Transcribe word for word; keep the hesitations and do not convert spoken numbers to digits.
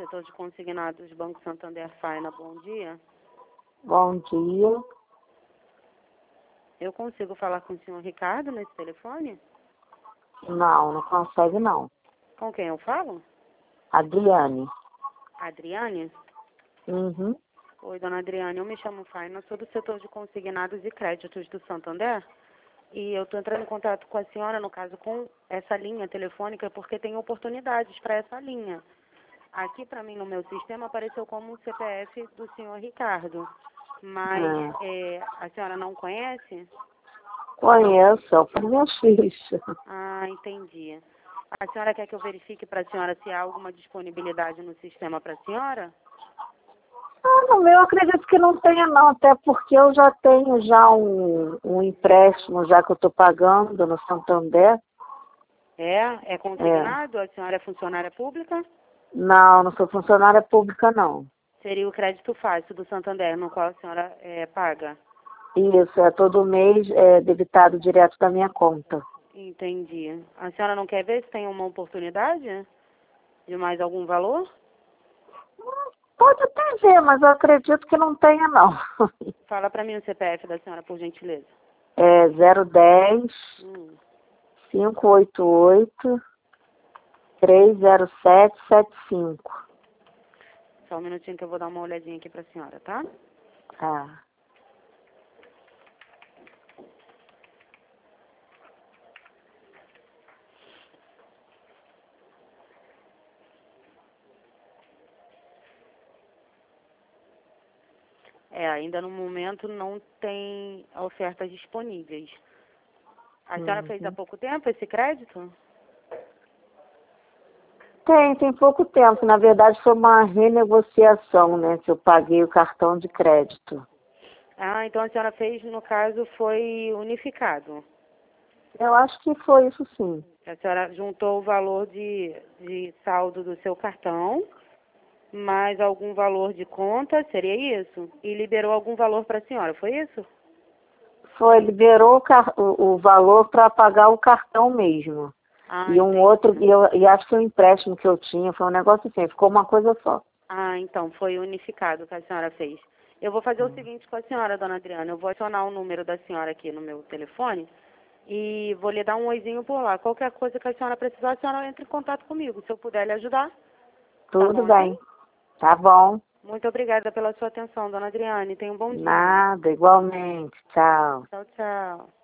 setor de consignados Banco Santander Faina, bom dia. Bom dia. Eu consigo falar com o senhor Ricardo nesse telefone? Não, não consegue não. Com quem eu falo? Adriane. Adriane? Uhum. Oi, dona Adriane, eu me chamo Faina, sou do setor de consignados e créditos do Santander. E eu estou entrando em contato com a senhora, no caso, com essa linha telefônica, porque tem oportunidades para essa linha. Aqui, para mim, no meu sistema, apareceu como um C P F do senhor Ricardo. Mas É. é, a senhora não conhece? Conheço, é o meu ficha. Ah, entendi. A senhora quer que eu verifique para a senhora se há alguma disponibilidade no sistema para a senhora? Ah, no meu acredito que não tenha não, até porque eu já tenho já um, um empréstimo já que eu estou pagando no Santander. É? É É. consignado? A senhora é funcionária pública? Não, não sou funcionária pública não. Seria o crédito fácil do Santander, no qual a senhora é, paga? Isso, é todo mês é debitado direto da minha conta. Entendi. A senhora não quer ver se tem uma oportunidade de mais algum valor? Pode até ver, mas eu acredito que não tenha não. Fala para mim o C P F da senhora, por gentileza. É zero dez, Hum. cinco oito oito, três zero sete sete cinco. Só um minutinho que eu vou dar uma olhadinha aqui para a senhora, tá? Ah. É, ainda no momento não tem ofertas disponíveis. A senhora Uhum. fez há pouco tempo esse crédito? Tem, tem pouco tempo. Na verdade, foi uma renegociação, né? Que eu paguei o cartão de crédito. Ah, então a senhora fez, no caso, foi unificado. Eu acho que foi isso sim. A senhora juntou o valor de, de saldo do seu cartão, mais algum valor de conta, seria isso? E liberou algum valor para a senhora, foi isso? Foi, liberou o, car o, o valor para pagar o cartão mesmo. Ah, E um entendi. outro, e, eu, e acho que o empréstimo que eu tinha foi um negócio assim, ficou uma coisa só. Ah, então, foi unificado que a senhora fez. Eu vou fazer o seguinte com a senhora, dona Adriana. Eu vou adicionar o número da senhora aqui no meu telefone e vou lhe dar um oizinho por lá. Qualquer coisa que a senhora precisar, a senhora entra em contato comigo. Se eu puder lhe ajudar, tá Tudo bom, assim? bem. Tá bom. Muito obrigada pela sua atenção, dona Adriane. Tenha um bom dia. Nada, igualmente. Tchau. Tchau, tchau.